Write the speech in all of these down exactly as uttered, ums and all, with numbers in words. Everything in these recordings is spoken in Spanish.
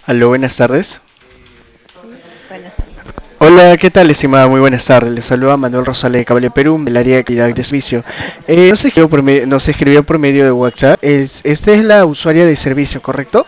Aló, buenas tardes. Sí, buenas tardes. Hola, ¿qué tal, estimada? Muy buenas tardes. Les saluda Manuel Rosales de Cable Perú, del área de calidad de servicio. Eh, nos, escribió por me- nos escribió por medio de WhatsApp. Es, esta es la usuaria de servicio, ¿correcto?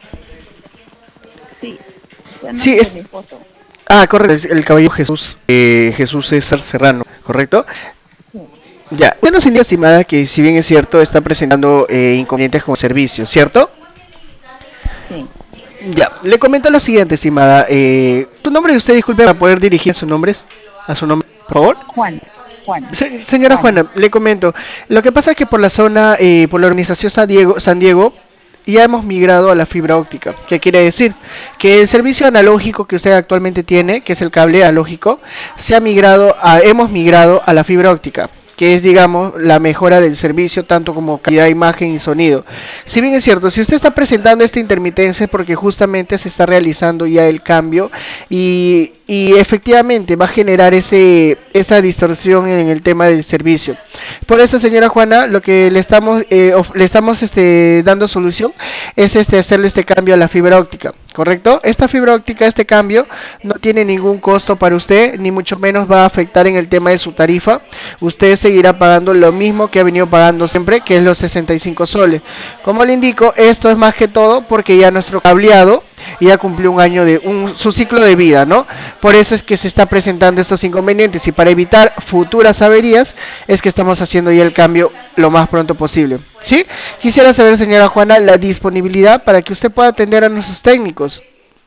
Sí, es el Sí, nombre de es. mi esposo. Ah, correcto, es el caballero Jesús, eh, Jesús César Serrano, ¿correcto? Sí, Ya, usted nos indica, estimada, que si bien es cierto, está presentando eh, inconvenientes con servicio, ¿cierto? sí. Ya, le comento lo siguiente, estimada. Eh, ¿tu nombre de usted, disculpe, para poder dirigir sus nombres? A su nombre, por favor. Juana, Juana, Se- señora Juana. Juana, le comento. Lo que pasa es que por la zona, eh, por la organización San Diego, San Diego, ya hemos migrado a la fibra óptica. ¿Qué quiere decir? Que el servicio analógico que usted actualmente tiene, que es el cable analógico, se ha migrado a, hemos migrado a la fibra óptica, que es, digamos, la mejora del servicio, tanto como calidad de imagen y sonido. Si bien es cierto, si usted está presentando esta intermitencia es porque justamente se está realizando ya el cambio y, y efectivamente va a generar ese, esa distorsión en el tema del servicio. Por eso, señora Juana, lo que le estamos, eh, of- le estamos este, dando solución es este, hacerle este cambio a la fibra óptica, ¿correcto? Esta fibra óptica, este cambio, no tiene ningún costo para usted, ni mucho menos va a afectar en el tema de su tarifa. Usted seguirá pagando lo mismo que ha venido pagando siempre, que es los sesenta y cinco soles. Como le indico, esto es más que todo porque ya nuestro cableado ya cumplió un año de un, su ciclo de vida, ¿no? Por eso es que se está presentando estos inconvenientes y para evitar futuras averías es que estamos haciendo ya el cambio lo más pronto posible. ¿Sí? Quisiera saber, señora Juana, la disponibilidad para que usted pueda atender a nuestros técnicos.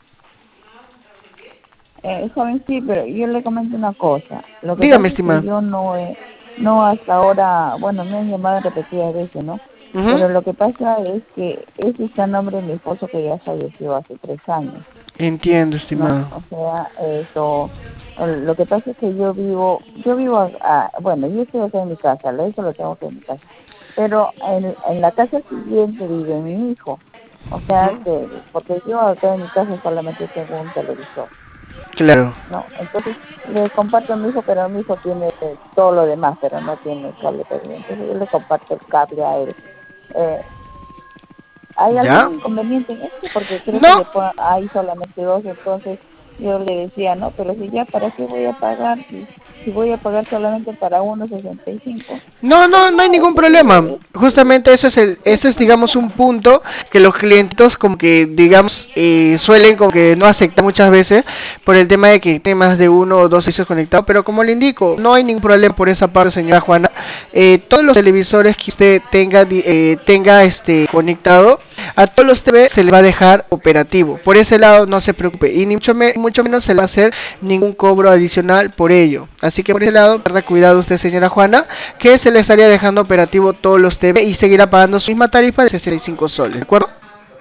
Eh, joven, sí, pero yo le comento una cosa. Lo que Dígame, pasa es que estimada. yo no he, no hasta ahora, bueno, me han llamado repetidas veces, ¿no? Ujú. Pero lo que pasa es que ese está el nombre de mi esposo que ya falleció hace tres años, Entiendo, ¿no? estimado. O sea, eso, el- lo que pasa es que yo vivo, yo vivo, a- a- bueno, yo estoy acá en mi casa, eso lo tengo que en mi casa, pero en, en la casa siguiente vive mi hijo, o sea Ujú. que, porque yo acá en mi casa solamente tengo un televisor, Claro. ¿no? Entonces le comparto a mi hijo, pero mi hijo tiene todo lo demás, pero no tiene cable T V, entonces yo le comparto el cable a él. Eh, ¿Hay ¿Ya? algún inconveniente en esto? Porque creo que No, le pon- hay solamente dos, entonces yo le decía, no, pero si ya, ¿para qué voy a pagar? Si, si voy a pagar solamente para uno sesenta y cinco. no, Pues no, no hay no, ningún eso problema. es, Justamente ese es el, es ese es, una digamos, un broma. punto que los clientes como que, digamos, eh, suelen como que no aceptar muchas veces por el tema de que tiene más de uno o dos servicios conectados. Pero como le indico, no hay ningún problema por esa parte, señora Juana. Eh, todos los televisores que usted tenga, di- eh, tenga este conectado, a todos los T V se le va a dejar operativo. Por ese lado no se preocupe y ni mucho, me- mucho menos se le va a hacer ningún cobro adicional por ello. Así que por ese lado, tenga cuidado usted, señora Juana, que se le estaría dejando operativo todos los T V y seguirá pagando su misma tarifa de sesenta y cinco soles, ¿de acuerdo?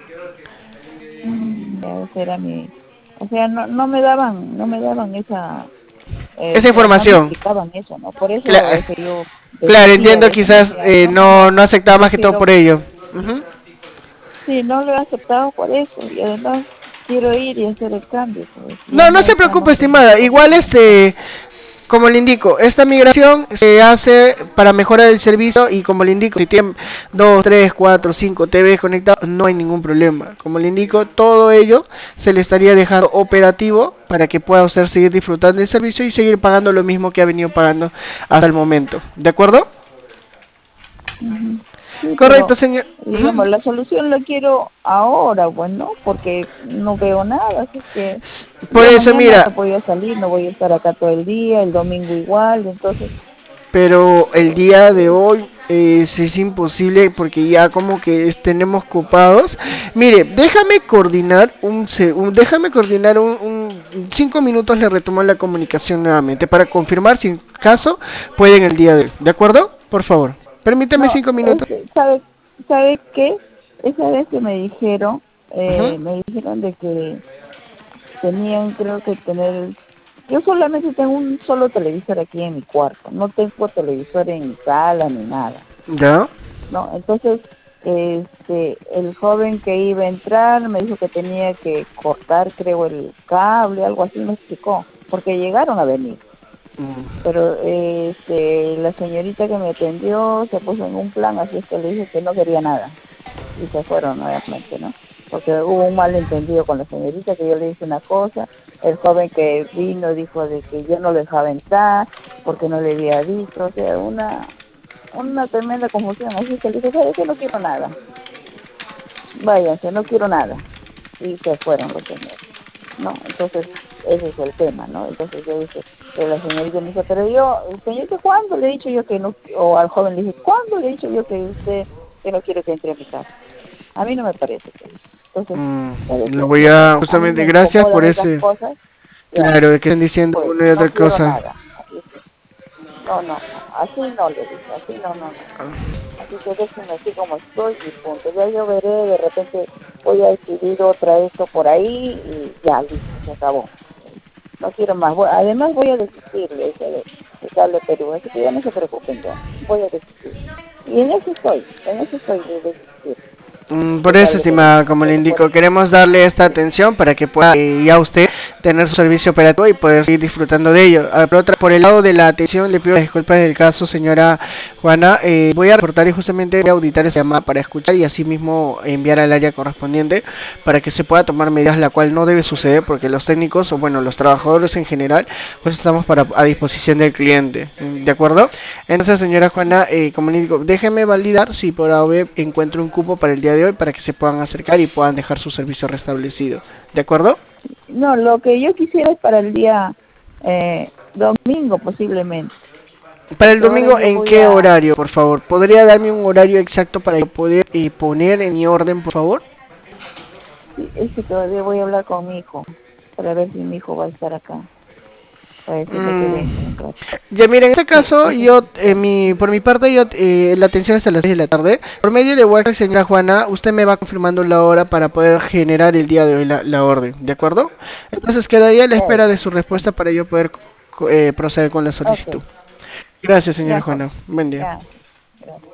Mm, esa era mi, o sea, no, no me daban, no me daban esa, eh, Esa o sea, no me información. explicaban eso, ¿no? Por eso Cla- es que yo claro, desistí a entiendo, veces, me quizás decía, eh, no, no, no, no, no aceptaba más que todo prefiero, por ello. Ujú. sí, no lo he aceptado por eso, y además quiero ir y hacer el cambio, pues ya No, no no se preocupe, estamos en estimada. mejores Igual condiciones. este, como le indico, esta migración se hace para mejorar el servicio y como le indico, si tienen dos, tres, cuatro, cinco T Vs conectados, no hay ningún problema. Como le indico, todo ello se le estaría dejando operativo para que pueda usted seguir disfrutando del servicio y seguir pagando lo mismo que ha venido pagando hasta el momento. ¿De acuerdo? Ujú. Sí, Correcto, pero señor. digamos, Ujú. la solución la quiero ahora, bueno, porque no veo nada, así que Por yo eso, mañana mira, no voy a salir, no voy a estar acá todo el día, el domingo igual, entonces, pero el eh, día de eh, hoy eh, es, es imposible porque ya como que es- tenemos copados. Mire, déjame coordinar un, se- un- déjame coordinar un, un- cinco minutos, le retomo la comunicación nuevamente para confirmar si en caso pueden el día de hoy. ¿De acuerdo? Por favor, permítame no, cinco minutos. este, ¿sabe, sabe qué? Esa vez que me dijeron, Ujú. eh, me dijeron de que tenían, creo que tener, yo solamente tengo un solo televisor aquí en mi cuarto, no tengo televisor en mi sala ni nada. ¿Ya? ¿No? Entonces, este, el joven que iba a entrar me dijo que tenía que cortar, creo, el cable, algo así me explicó, porque llegaron a venir. Mm. Pero este, la señorita que me atendió se puso en un plan, así es que le dije que no quería nada y se fueron nuevamente, ¿no? porque hubo un malentendido con la señorita, que yo le dije una cosa, el joven que vino dijo de que yo no le dejaba entrar porque no le había visto, o sea, una una tremenda confusión. Así que le dije, ¿sabes qué? No quiero nada, váyanse, no quiero nada. Y se fueron los señores, ¿no? Entonces, ese es el tema, ¿no? Entonces yo dije, pero la señorita me dijo, pero yo, señorita, ¿cuándo le he dicho yo que no? O al joven le dije, ¿cuándo le he dicho yo que usted que no quiere que entre a mi casa? A mí no me parece. Pues. Entonces, Mm, ¿sabes lo qué? voy a, A mí justamente, me gracias por incomodan esas ese, cosas, ya, claro, de que estén diciendo pues una y no otra quiero cosa. nada. Así es que, no, no, no, así no le dije, así no, no, no. Así que déjenme así como estoy y punto. Ya yo veré, de repente voy a decidir otra esto por ahí y ya, listo, se acabó. No quiero más. Voy- además voy a desistir de ese de, de Cable Perú, así que ya no se preocupen ya. Voy a desistir. Y en eso estoy, en eso estoy de desistir Mm, de Por eso, Cable Perú. estimada, como le Entonces, por indico, eso, queremos darle esta sí. atención para que pueda eh, ya usted tener su servicio operativo y poder seguir disfrutando de ello. Ah, Por otra, por el lado de la atención, le pido disculpas del caso, señora Juana. Eh, voy a reportar y justamente voy a auditar esa llamada para escuchar y así mismo enviar al área correspondiente para que se pueda tomar medidas, la cual no debe suceder porque los técnicos o bueno, los trabajadores en general, pues estamos para a disposición del cliente. ¿De acuerdo? Entonces, señora Juana, eh, como le digo, déjeme validar si por A O B encuentro un cupo para el día de hoy para que se puedan acercar y puedan dejar su servicio restablecido. ¿De acuerdo? No, lo que yo quisiera es para el día eh, domingo posiblemente, Para el porque ahora domingo, yo ¿en voy qué a, horario, por favor? ¿Podría darme un horario exacto para yo poder eh, poner en mi orden, por favor? sí, es que todavía voy a hablar con mi hijo, para ver si mi hijo va a estar acá, para decirle que Mm, venga un rato. Ya mira, en este Sí, caso, eso yo, sí. eh, mi, por mi parte, yo, eh, la atención es hasta las seis de la tarde. Por medio de WhatsApp, señora Juana, usted me va confirmando la hora para poder generar el día de hoy la, la orden, ¿de acuerdo? Entonces quedaría a la espera de Eso, su respuesta para yo poder co- eh, proceder con la ok, solicitud. Gracias, señora ya pues, Juana. Buen día. ya, gracias.